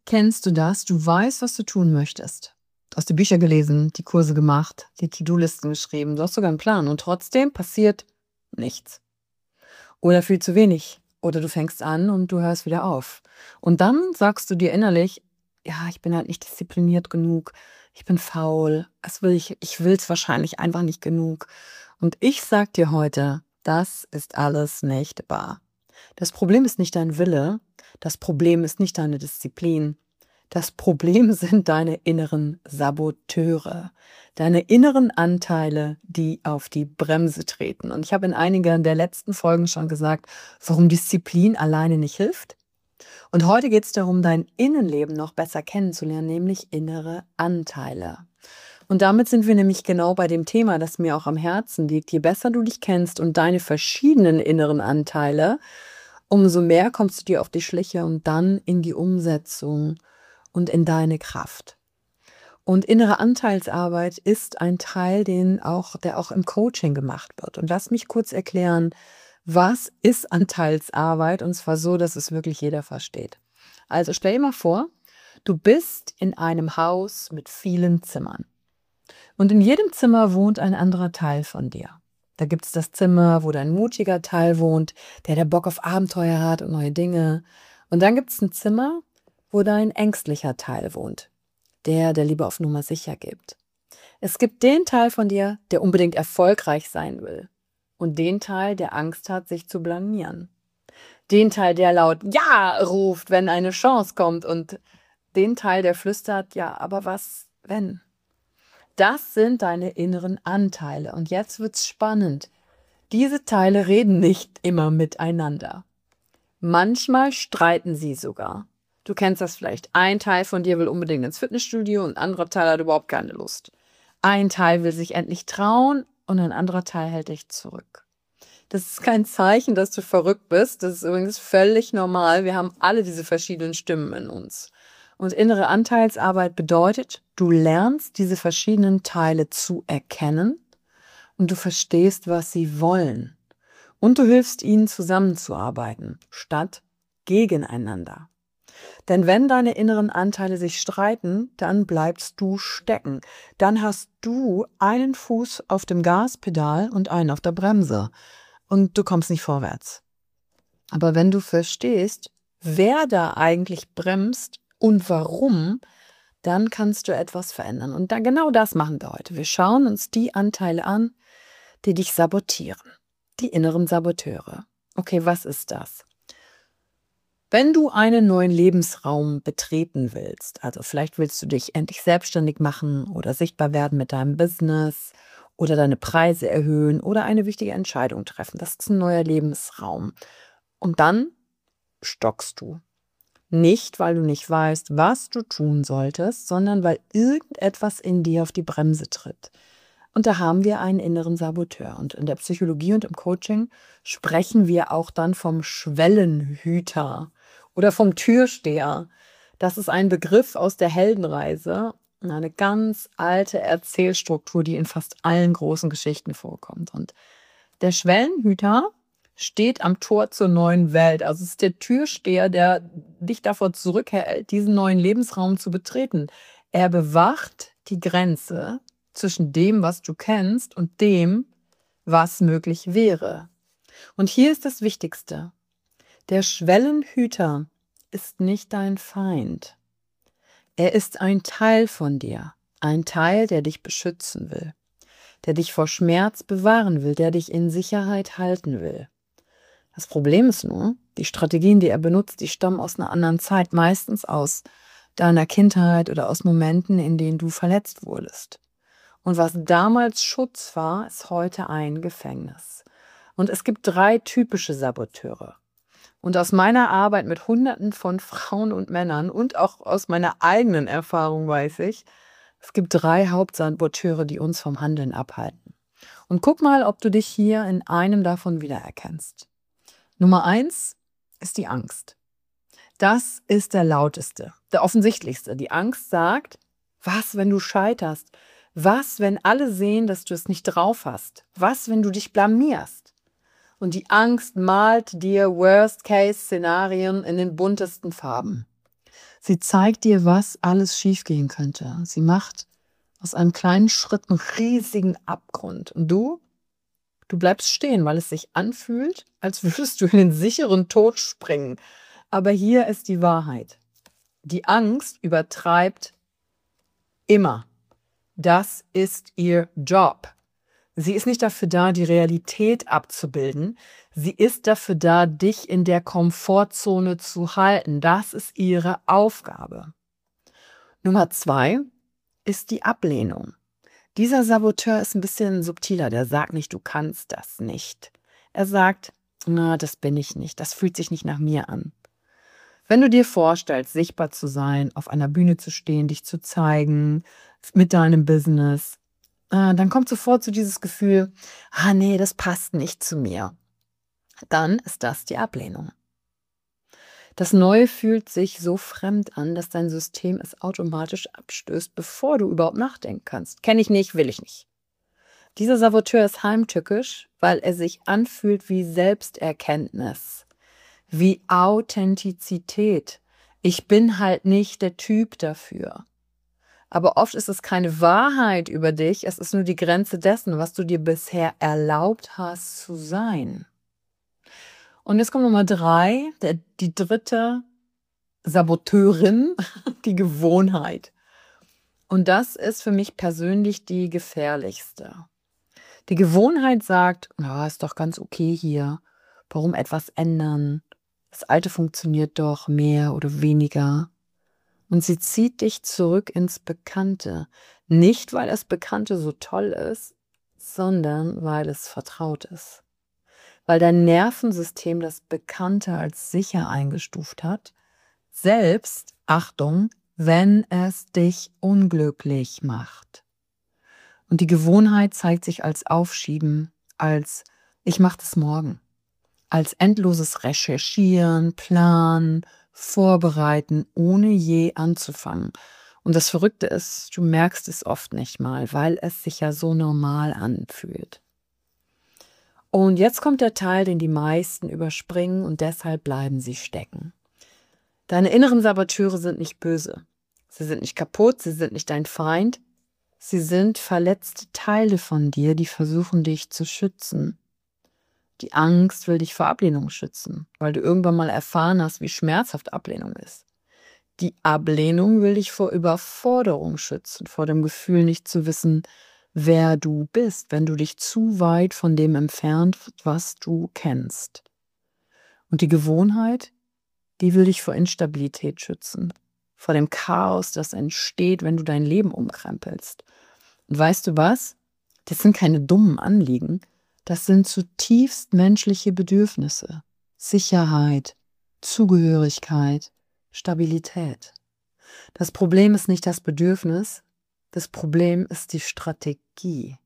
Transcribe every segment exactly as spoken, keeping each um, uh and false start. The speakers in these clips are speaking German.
Kennst du das? Du weißt, was du tun möchtest. Du hast die Bücher gelesen, die Kurse gemacht, die To-Do-Listen geschrieben, du hast sogar einen Plan und trotzdem passiert nichts. Oder viel zu wenig. Oder du fängst an und du hörst wieder auf. Und dann sagst du dir innerlich, ja, ich bin halt nicht diszipliniert genug, ich bin faul, das will ich, ich will es wahrscheinlich einfach nicht genug. Und ich sag dir heute, das ist alles nicht wahr. Das Problem ist nicht dein Wille, das Problem ist nicht deine Disziplin. Das Problem sind deine inneren Saboteure, deine inneren Anteile, die auf die Bremse treten. Und ich habe in einigen der letzten Folgen schon gesagt, warum Disziplin alleine nicht hilft. Und heute geht es darum, dein Innenleben noch besser kennenzulernen, nämlich innere Anteile. Und damit sind wir nämlich genau bei dem Thema, das mir auch am Herzen liegt. Je besser du dich kennst und deine verschiedenen inneren Anteile, umso mehr kommst du dir auf die Schliche und dann in die Umsetzung und in deine Kraft. Und innere Anteilsarbeit ist ein Teil, den auch, der auch im Coaching gemacht wird. Und lass mich kurz erklären, was ist Anteilsarbeit? Und zwar so, dass es wirklich jeder versteht. Also stell dir mal vor, du bist in einem Haus mit vielen Zimmern. Und in jedem Zimmer wohnt ein anderer Teil von dir. Da gibt es das Zimmer, wo dein mutiger Teil wohnt, der der Bock auf Abenteuer hat und neue Dinge. Und dann gibt es ein Zimmer, wo dein ängstlicher Teil wohnt, der, der lieber auf Nummer sicher gibt. Es gibt den Teil von dir, der unbedingt erfolgreich sein will und den Teil, der Angst hat, sich zu blamieren. Den Teil, der laut Ja ruft, wenn eine Chance kommt und den Teil, der flüstert, ja, aber was, wenn? Das sind deine inneren Anteile und jetzt wird's spannend. Diese Teile reden nicht immer miteinander. Manchmal streiten sie sogar. Du kennst das vielleicht. Ein Teil von dir will unbedingt ins Fitnessstudio und ein anderer Teil hat überhaupt keine Lust. Ein Teil will sich endlich trauen und ein anderer Teil hält dich zurück. Das ist kein Zeichen, dass du verrückt bist. Das ist übrigens völlig normal. Wir haben alle diese verschiedenen Stimmen in uns. Und innere Anteilsarbeit bedeutet, du lernst diese verschiedenen Teile zu erkennen und du verstehst, was sie wollen. Und du hilfst ihnen zusammenzuarbeiten, statt gegeneinander. Denn wenn deine inneren Anteile sich streiten, dann bleibst du stecken. Dann hast du einen Fuß auf dem Gaspedal und einen auf der Bremse. Und du kommst nicht vorwärts. Aber wenn du verstehst, wer da eigentlich bremst und warum, dann kannst du etwas verändern. Und da, genau das machen wir heute. Wir schauen uns die Anteile an, die dich sabotieren. Die inneren Saboteure. Okay, was ist das? Wenn du einen neuen Lebensraum betreten willst, also vielleicht willst du dich endlich selbstständig machen oder sichtbar werden mit deinem Business oder deine Preise erhöhen oder eine wichtige Entscheidung treffen, das ist ein neuer Lebensraum. Und dann stockst du. Nicht, weil du nicht weißt, was du tun solltest, sondern weil irgendetwas in dir auf die Bremse tritt. Und da haben wir einen inneren Saboteur. Und in der Psychologie und im Coaching sprechen wir auch dann vom Schwellenhüter oder vom Türsteher. Das ist ein Begriff aus der Heldenreise, eine ganz alte Erzählstruktur, die in fast allen großen Geschichten vorkommt. Und der Schwellenhüter steht am Tor zur neuen Welt. Also es ist der Türsteher, der dich davor zurückhält, diesen neuen Lebensraum zu betreten. Er bewacht die Grenze zwischen dem, was du kennst, und dem, was möglich wäre. Und hier ist das Wichtigste. Der Schwellenhüter ist nicht dein Feind. Er ist ein Teil von dir, ein Teil, der dich beschützen will, der dich vor Schmerz bewahren will, der dich in Sicherheit halten will. Das Problem ist nur, die Strategien, die er benutzt, die stammen aus einer anderen Zeit, meistens aus deiner Kindheit oder aus Momenten, in denen du verletzt wurdest. Und was damals Schutz war, ist heute ein Gefängnis. Und es gibt drei typische Saboteure. Und aus meiner Arbeit mit Hunderten von Frauen und Männern und auch aus meiner eigenen Erfahrung weiß ich, es gibt drei Hauptsaboteure, die uns vom Handeln abhalten. Und guck mal, ob du dich hier in einem davon wiedererkennst. Nummer eins ist die Angst. Das ist der lauteste, der offensichtlichste. Die Angst sagt, was, wenn du scheiterst? Was, wenn alle sehen, dass du es nicht drauf hast? Was, wenn du dich blamierst? Und die Angst malt dir Worst-Case-Szenarien in den buntesten Farben. Sie zeigt dir, was alles schiefgehen könnte. Sie macht aus einem kleinen Schritt einen riesigen Abgrund. Und du, du bleibst stehen, weil es sich anfühlt, als würdest du in den sicheren Tod springen. Aber hier ist die Wahrheit. Die Angst übertreibt immer. Das ist ihr Job. Sie ist nicht dafür da, die Realität abzubilden. Sie ist dafür da, dich in der Komfortzone zu halten. Das ist ihre Aufgabe. Nummer zwei ist die Ablehnung. Dieser Saboteur ist ein bisschen subtiler. Der sagt nicht, du kannst das nicht. Er sagt, na, das bin ich nicht. Das fühlt sich nicht nach mir an. Wenn du dir vorstellst, sichtbar zu sein, auf einer Bühne zu stehen, dich zu zeigen, mit deinem Business, äh, dann kommt sofort so dieses Gefühl, ah nee, das passt nicht zu mir. Dann ist das die Ablehnung. Das Neue fühlt sich so fremd an, dass dein System es automatisch abstößt, bevor du überhaupt nachdenken kannst. Kenne ich nicht, will ich nicht. Dieser Saboteur ist heimtückisch, weil er sich anfühlt wie Selbsterkenntnis, wie Authentizität. Ich bin halt nicht der Typ dafür. Aber oft ist es keine Wahrheit über dich, es ist nur die Grenze dessen, was du dir bisher erlaubt hast zu sein. Und jetzt kommt Nummer drei, der, die dritte Saboteurin, die Gewohnheit. Und das ist für mich persönlich die gefährlichste. Die Gewohnheit sagt, ja, ist doch ganz okay hier. Warum etwas ändern? Das Alte funktioniert doch mehr oder weniger. Und sie zieht dich zurück ins Bekannte. Nicht, weil das Bekannte so toll ist, sondern weil es vertraut ist. Weil dein Nervensystem das Bekannte als sicher eingestuft hat, selbst, Achtung, wenn es dich unglücklich macht. Und die Gewohnheit zeigt sich als Aufschieben, als ich mache das morgen, als endloses Recherchieren, Planen, Vorbereiten, ohne je anzufangen. Und das Verrückte ist, du merkst es oft nicht mal, weil es sich ja so normal anfühlt. Und jetzt kommt der Teil, den die meisten überspringen und deshalb bleiben sie stecken. Deine inneren Saboteure sind nicht böse. Sie sind nicht kaputt, sie sind nicht dein Feind. Sie sind verletzte Teile von dir, die versuchen, dich zu schützen. Die Angst will dich vor Ablehnung schützen, weil du irgendwann mal erfahren hast, wie schmerzhaft Ablehnung ist. Die Ablehnung will dich vor Überforderung schützen, vor dem Gefühl, nicht zu wissen, wer du bist, wenn du dich zu weit von dem entfernt, was du kennst. Und die Gewohnheit, die will dich vor Instabilität schützen, vor dem Chaos, das entsteht, wenn du dein Leben umkrempelst. Und weißt du was? Das sind keine dummen Anliegen, das sind zutiefst menschliche Bedürfnisse. Sicherheit, Zugehörigkeit, Stabilität. Das Problem ist nicht das Bedürfnis, das Problem ist die Strategie.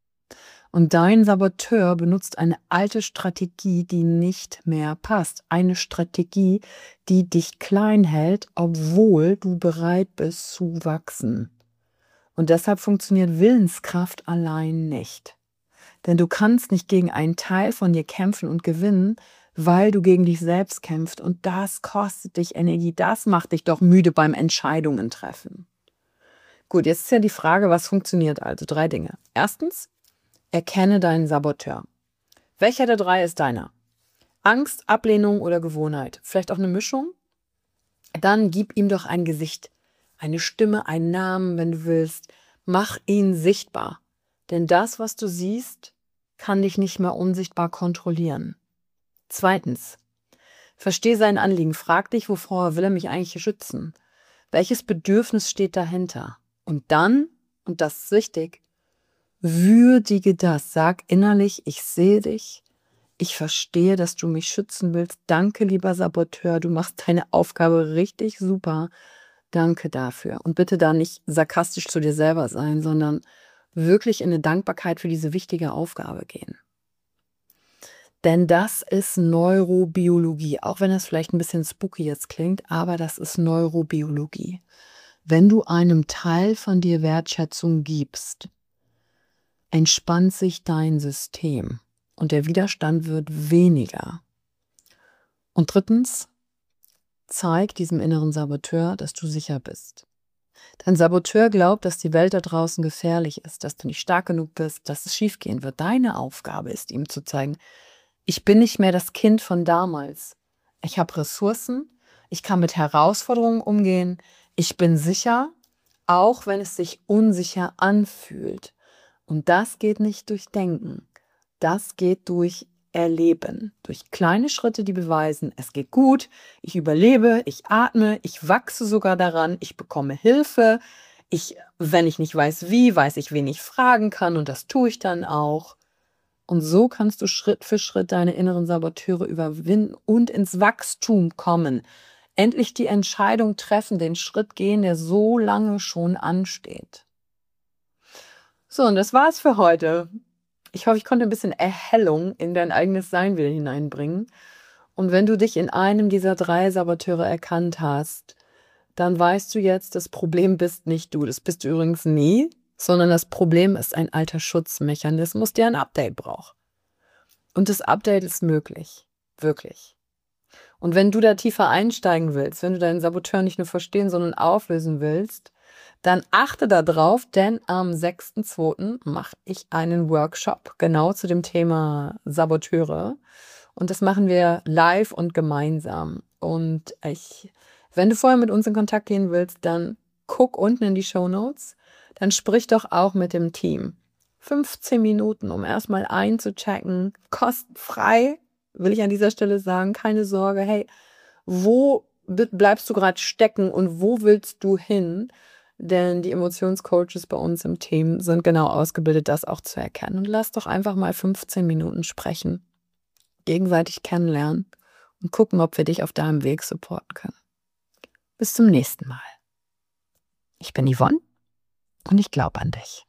Und dein Saboteur benutzt eine alte Strategie, die nicht mehr passt. Eine Strategie, die dich klein hält, obwohl du bereit bist zu wachsen. Und deshalb funktioniert Willenskraft allein nicht. Denn du kannst nicht gegen einen Teil von dir kämpfen und gewinnen, weil du gegen dich selbst kämpfst. Und das kostet dich Energie. Das macht dich doch müde beim Entscheidungen treffen. Gut, jetzt ist ja die Frage, was funktioniert also? Drei Dinge. Erstens, erkenne deinen Saboteur. Welcher der drei ist deiner? Angst, Ablehnung oder Gewohnheit? Vielleicht auch eine Mischung? Dann gib ihm doch ein Gesicht, eine Stimme, einen Namen, wenn du willst. Mach ihn sichtbar. Denn das, was du siehst, kann dich nicht mehr unsichtbar kontrollieren. Zweitens, versteh sein Anliegen. Frag dich, wovor will er mich eigentlich schützen? Welches Bedürfnis steht dahinter? Und dann, und das ist wichtig, würdige das. Sag innerlich, ich sehe dich. Ich verstehe, dass du mich schützen willst. Danke, lieber Saboteur. Du machst deine Aufgabe richtig super. Danke dafür. Und bitte da nicht sarkastisch zu dir selber sein, sondern wirklich in eine Dankbarkeit für diese wichtige Aufgabe gehen. Denn das ist Neurobiologie, auch wenn es vielleicht ein bisschen spooky jetzt klingt, aber das ist Neurobiologie. Wenn du einem Teil von dir Wertschätzung gibst, entspannt sich dein System und der Widerstand wird weniger. Und drittens, Zeig diesem inneren Saboteur, dass du sicher bist. Dein Saboteur glaubt, dass die Welt da draußen gefährlich ist, dass du nicht stark genug bist, dass es schiefgehen wird. Deine Aufgabe ist, ihm zu zeigen, ich bin nicht mehr das Kind von damals. Ich habe Ressourcen, ich kann mit Herausforderungen umgehen, ich bin sicher, auch wenn es sich unsicher anfühlt. Und das geht nicht durch Denken, das geht durch Erleben, durch kleine Schritte, die beweisen, es geht gut, ich überlebe, ich atme, ich wachse sogar daran, ich bekomme Hilfe, ich, wenn ich nicht weiß wie, weiß ich, wen ich fragen kann und das tue ich dann auch. Und so kannst du Schritt für Schritt deine inneren Saboteure überwinden und ins Wachstum kommen. Endlich die Entscheidung treffen, den Schritt gehen, der so lange schon ansteht. So, und das war's für heute. Ich hoffe, ich konnte ein bisschen Erhellung in dein eigenes Sein wieder hineinbringen. Und wenn du dich in einem dieser drei Saboteure erkannt hast, dann weißt du jetzt, das Problem bist nicht du. Das bist du übrigens nie, sondern das Problem ist ein alter Schutzmechanismus, der ein Update braucht. Und das Update ist möglich. Wirklich. Und wenn du da tiefer einsteigen willst, wenn du deinen Saboteur nicht nur verstehen, sondern auflösen willst, dann achte darauf, denn am sechsten zweiten mache ich einen Workshop genau zu dem Thema Saboteure. Und das machen wir live und gemeinsam. Und ich, wenn du vorher mit uns in Kontakt gehen willst, dann guck unten in die Shownotes. Dann sprich doch auch mit dem Team. fünfzehn Minuten, um erstmal einzuchecken. Kostenfrei, will ich an dieser Stelle sagen. Keine Sorge, hey, wo bleibst du gerade stecken und wo willst du hin? Denn die Emotionscoaches bei uns im Team sind genau ausgebildet, das auch zu erkennen. Und lass doch einfach mal fünfzehn Minuten sprechen, gegenseitig kennenlernen und gucken, ob wir dich auf deinem Weg supporten können. Bis zum nächsten Mal. Ich bin Yvonne und ich glaube an dich.